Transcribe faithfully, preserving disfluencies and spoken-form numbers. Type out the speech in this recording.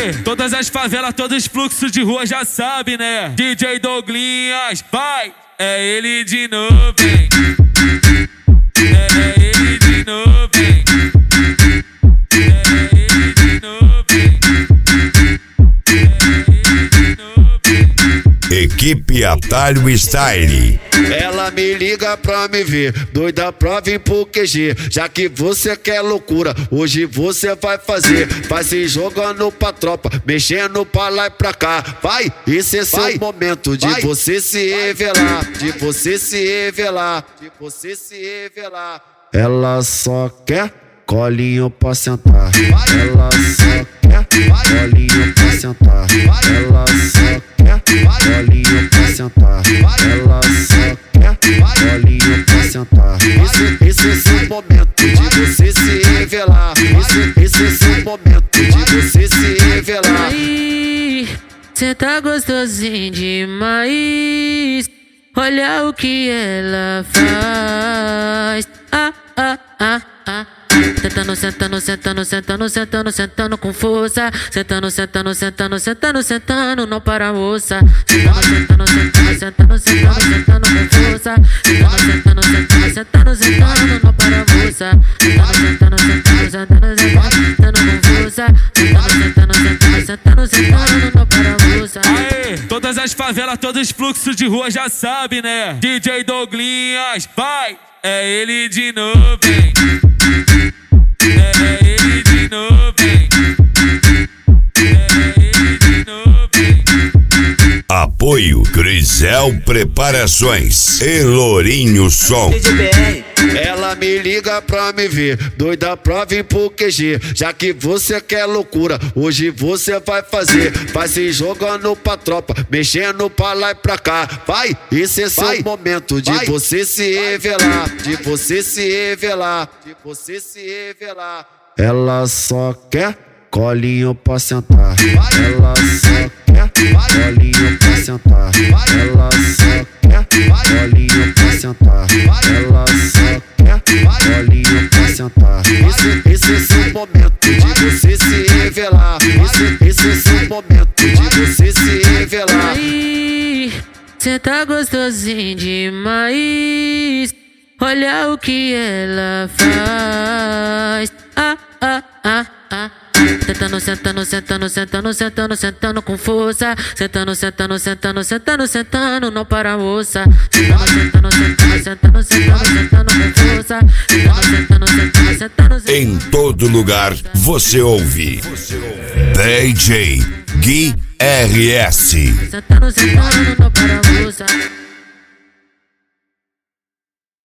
Aê, todas as favelas, todos os fluxos de rua já sabe, né? D J Douglinhas, vai! É ele de novo, hein? É ele de novo, hein? É ele de novo, hein? É ele de novo, hein? Equipe Atalho Style. Ela me liga pra me ver, doida pra vir pro Q G. Já que você quer loucura, hoje você vai fazer. Vai se jogando pra tropa, mexendo pra lá e pra cá. Vai, esse é seu momento de vai. Você se revelar, de você se revelar, de você se revelar. Ela só quer colinho pra sentar. Ela só quer colinho pra sentar. Ela só quer colinho pra sentar. Ela só quer colinho pra sentar. Esse, esse é seu momento de você se revelar. Esse, esse é seu momento de você se revelar. Aí, cê tá gostosinho demais. Olha o que ela faz. Ah, ah, ah, ah. Sentando, sentando, sentando, sentando, sentando, sentando com força. Sentando, sentando, sentando, sentando, sentando, não para moça. Sentando, sentando, sentando, sentando, sentando, sentando com força. Sentando, sentando, sentando, sentando, sentando, não para moça. Sentando, sentando, sentando, sentando, sentando com força. Sentando, sentando, sentando, sentando, sentando, não para moça. Aê, todas as favelas, todos os fluxos de rua já sabe, né? D J Douglinhas, vai! É ele de novo, hein? É ele de novo, hein? É ele de novo, hein? Apoio Crisel Preparações e Lourinho Som. Ela me liga pra me ver, doida pra vir pro Q G. Já que você quer loucura, hoje você vai fazer. Vai se jogando pra tropa, mexendo pra lá e pra cá. Vai, esse é seu vai. Momento de vai. Você se revelar, de você se revelar, de você se revelar. Ela só quer colinho pra sentar. Ela só quer colinho pra sentar. Ela só quer colinho pra sentar. Ela só quer colinho pra sentar. Esse, esse é seu momento de você se revelar. Esse, esse é seu momento de você se revelar. Aí, cê tá gostosinho demais. Olha o que ela faz. Ah, ah, ah, ah. Sentando, sentando, sentando, sentando, sentando, sentando com força. Sentando, sentando, sentando, sentando, sentando, não para moça. Sentando, sentando, sentando, sentando, sentando, sentando com força. Sentando, sentando, sentando, sentando, sentando. Em todo lugar você ouve D J Gui R S. Sentando, sentando, não para moça.